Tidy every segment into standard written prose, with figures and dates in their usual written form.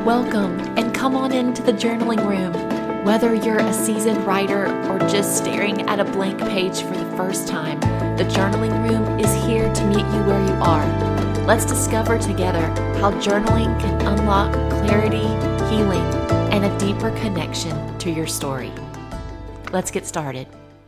Welcome, and come on into the journaling room. Whether you're a seasoned writer or just staring at a blank page for the first time, the journaling room is here to meet you where you are. Let's discover together how journaling can unlock clarity, healing, and a deeper connection to your story. Let's get started.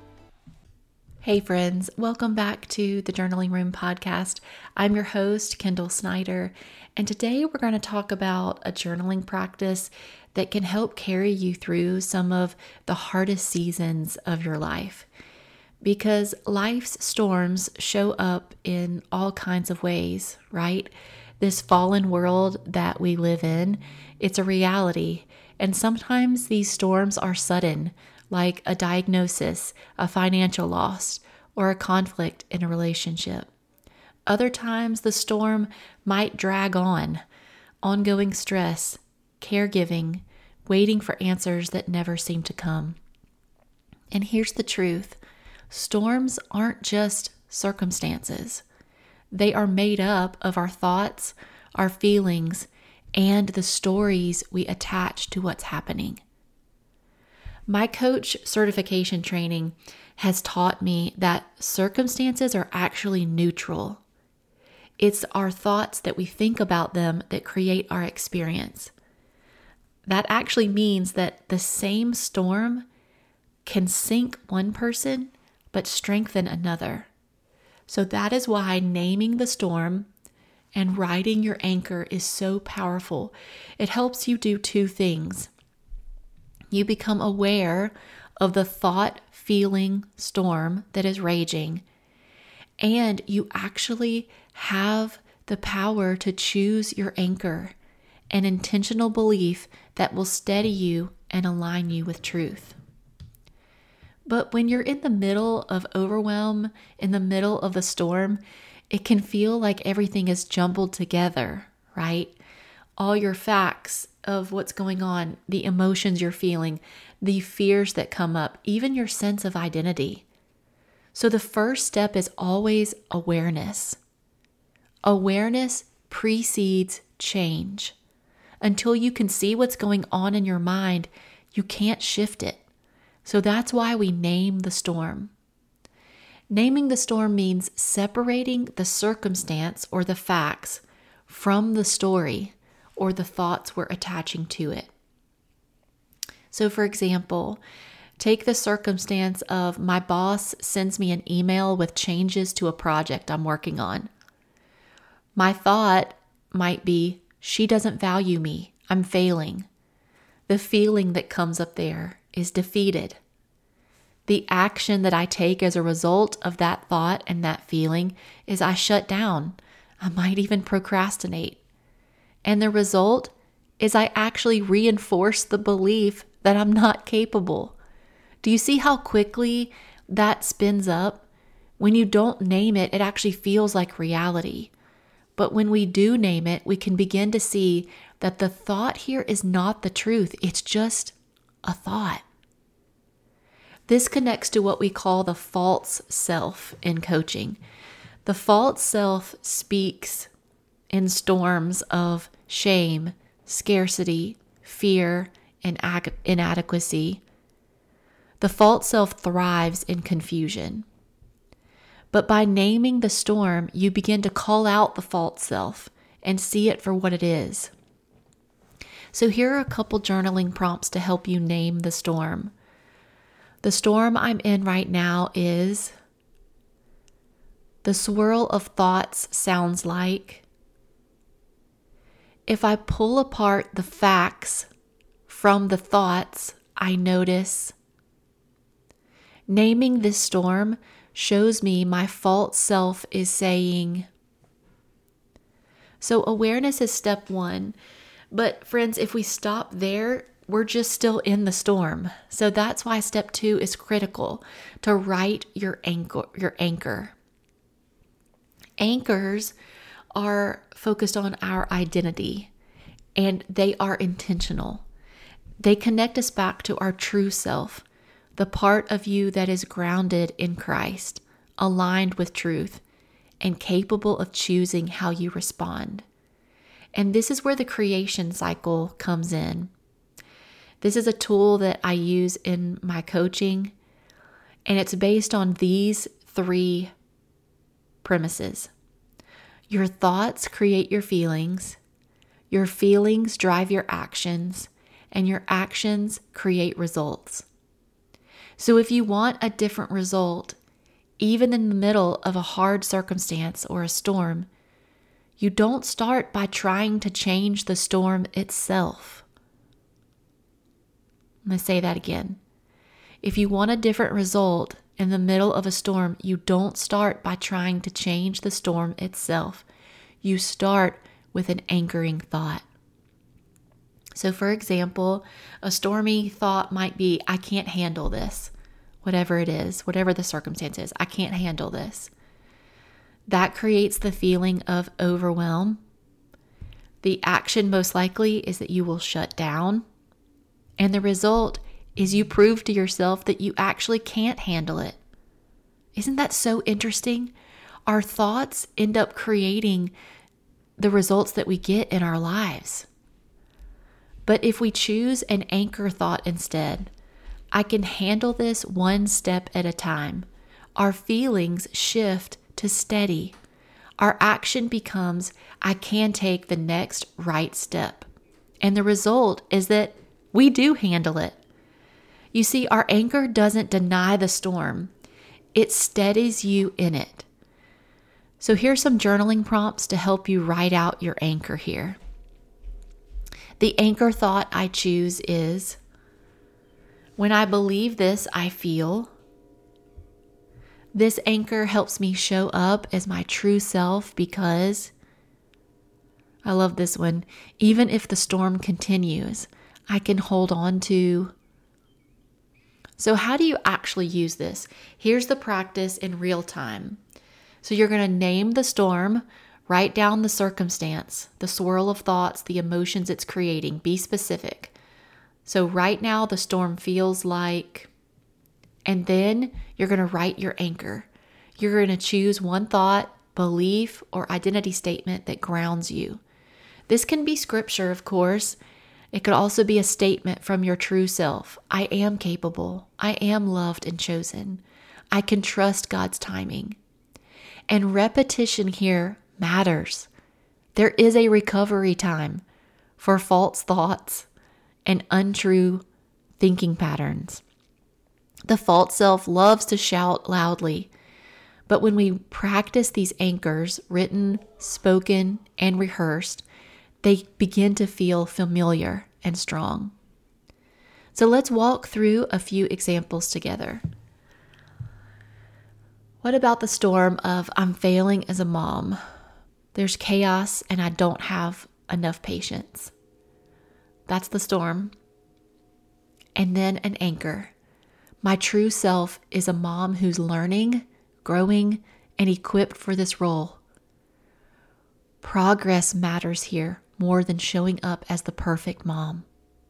Hey friends, welcome back to the Journaling Room podcast. I'm your host, Kendall Snyder, and today we're going to talk about a journaling practice that can help carry you through some of the hardest seasons of your life. Because life's storms show up in all kinds of ways, right? This fallen world that we live in, it's a reality, and sometimes these storms are sudden, like a diagnosis, a financial loss, or a conflict in a relationship. Other times, the storm might drag on, ongoing stress, caregiving, waiting for answers that never seem to come. And here's the truth. Storms aren't just circumstances. They are made up of our thoughts, our feelings, and the stories we attach to what's happening. My coach certification training has taught me that circumstances are actually neutral. It's our thoughts that we think about them that create our experience. That actually means that the same storm can sink one person but strengthen another. So that is why naming the storm and writing your anchor is so powerful. It helps you do two things. You become aware of the thought, feeling storm that is raging, and you actually have the power to choose your anchor, an intentional belief that will steady you and align you with truth. But when you're in the middle of overwhelm, in the middle of the storm, it can feel like everything is jumbled together, right? All your facts of what's going on, the emotions you're feeling, the fears that come up, even your sense of identity. So the first step is always awareness. Awareness precedes change. Until you can see what's going on in your mind, you can't shift it. So that's why we name the storm. Naming the storm means separating the circumstance or the facts from the story or the thoughts we're attaching to it. So for example, take the circumstance of my boss sends me an email with changes to a project I'm working on. My thought might be, she doesn't value me, I'm failing. The feeling that comes up there is defeated. The action that I take as a result of that thought and that feeling is I shut down. I might even procrastinate. And the result is I actually reinforce the belief that I'm not capable. Do you see how quickly that spins up? When you don't name it, it actually feels like reality. But when we do name it, we can begin to see that the thought here is not the truth. It's just a thought. This connects to what we call the false self in coaching. The false self speaks in storms of shame, scarcity, fear, and inadequacy. The false self thrives in confusion. But by naming the storm, you begin to call out the false self and see it for what it is. So here are a couple journaling prompts to help you name the storm. The storm I'm in right now is, the swirl of thoughts sounds like, if I pull apart the facts from the thoughts, I notice. Naming this storm shows me my false self is saying. So awareness is step one. But friends, if we stop there, we're just still in the storm. So that's why step two is critical, to write your anchor. Anchors are focused on our identity, and they are intentional. They connect us back to our true self, the part of you that is grounded in Christ, aligned with truth, and capable of choosing how you respond. And this is where the creation cycle comes in. This is a tool that I use in my coaching, and it's based on these 3 premises. Your thoughts create your feelings drive your actions, and your actions create results. So if you want a different result, even in the middle of a hard circumstance or a storm, you don't start by trying to change the storm itself. I'm going to say that again. If you want a different result in the middle of a storm, you don't start by trying to change the storm itself. You start with an anchoring thought. So for example, a stormy thought might be, I can't handle this. Whatever it is, whatever the circumstance is, I can't handle this. That creates the feeling of overwhelm. The action most likely is that you will shut down. And the result is you prove to yourself that you actually can't handle it. Isn't that so interesting? Our thoughts end up creating the results that we get in our lives. But if we choose an anchor thought instead, I can handle this one step at a time. Our feelings shift to steady. Our action becomes, I can take the next right step. And the result is that we do handle it. You see, our anchor doesn't deny the storm. It steadies you in it. So here's some journaling prompts to help you write out your anchor here. The anchor thought I choose is, when I believe this, I feel. This anchor helps me show up as my true self because, I love this one, even if the storm continues, I can hold on to. So how do you actually use this? Here's the practice in real time. So you're going to name the storm, write down the circumstance, the swirl of thoughts, the emotions it's creating. Be specific. So right now the storm feels like, and then you're going to write your anchor. You're going to choose one thought, belief, or identity statement that grounds you. This can be scripture, of course. It could also be a statement from your true self. I am capable. I am loved and chosen. I can trust God's timing. And repetition here matters. There is a recovery time for false thoughts and untrue thinking patterns. The false self loves to shout loudly, but when we practice these anchors, written, spoken, and rehearsed, they begin to feel familiar and strong. So let's walk through a few examples together. What about the storm of I'm failing as a mom? There's chaos and I don't have enough patience. That's the storm. And then an anchor. My true self is a mom who's learning, growing, and equipped for this role. Progress matters here more than showing up as the perfect mom.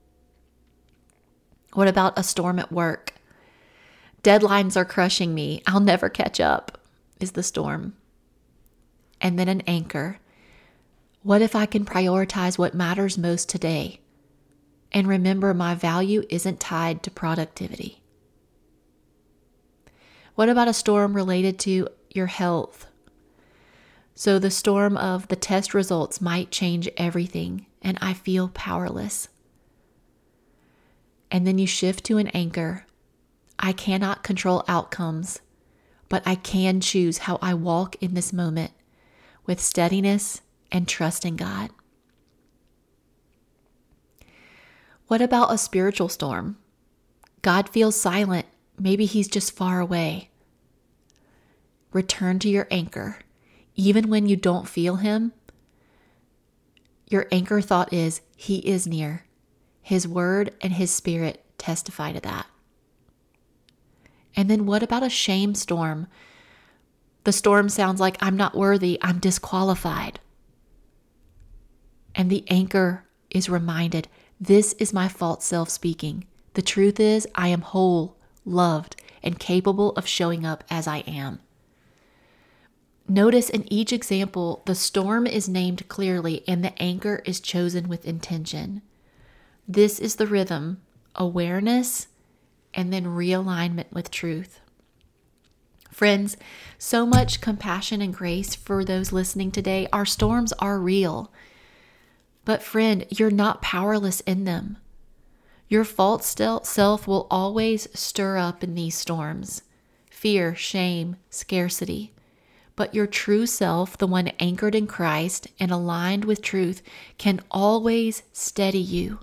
What about a storm at work? Deadlines are crushing me. I'll never catch up, is the storm. And then an anchor. What if I can prioritize what matters most today? And remember, my value isn't tied to productivity. What about a storm related to your health? So the storm of the test results might change everything, and I feel powerless. And then you shift to an anchor. I cannot control outcomes, but I can choose how I walk in this moment with steadiness and trust in God. What about a spiritual storm? God feels silent. Maybe he's just far away. Return to your anchor. Even when you don't feel him, your anchor thought is, he is near. His word and his spirit testify to that. And then what about a shame storm? The storm sounds like I'm not worthy, I'm disqualified. And the anchor is reminded, this is my false self speaking. The truth is, I am whole, loved, and capable of showing up as I am. Notice in each example, the storm is named clearly and the anchor is chosen with intention. This is the rhythm: awareness and then realignment with truth. Friends, so much compassion and grace for those listening today. Our storms are real. But friend, you're not powerless in them. Your false self will always stir up in these storms: fear, shame, scarcity. But your true self, the one anchored in Christ and aligned with truth, can always steady you.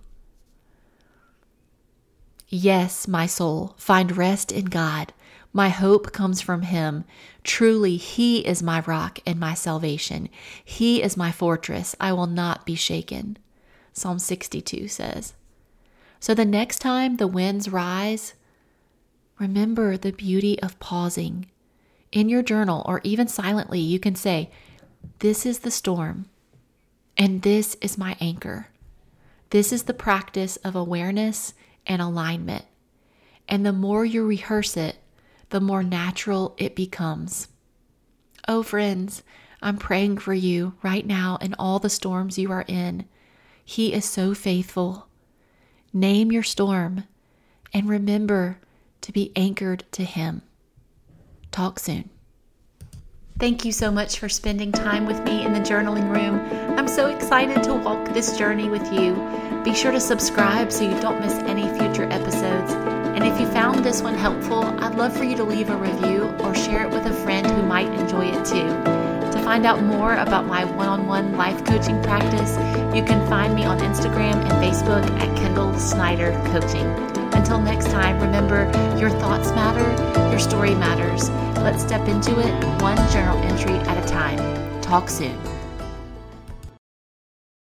Yes, my soul, find rest in God. My hope comes from Him. Truly, He is my rock and my salvation. He is my fortress. I will not be shaken. Psalm 62 says. So the next time the winds rise, remember the beauty of pausing. In your journal, or even silently, you can say, this is the storm, and this is my anchor. This is the practice of awareness and alignment. And the more you rehearse it, the more natural it becomes. Oh, friends, I'm praying for you right now in all the storms you are in. He is so faithful. Name your storm and remember to be anchored to Him. Talk soon. Thank you so much for spending time with me in the journaling room. I'm so excited to walk this journey with you. Be sure to subscribe so you don't miss any future episodes. And if you found this one helpful, I'd love for you to leave a review or share it with a friend who might enjoy it too. To find out more about my one-on-one life coaching practice, you can find me on Instagram and Facebook at Kendall Snyder Coaching. Until next time, remember, your thoughts matter, your story matters. Let's step into it one journal entry at a time. Talk soon.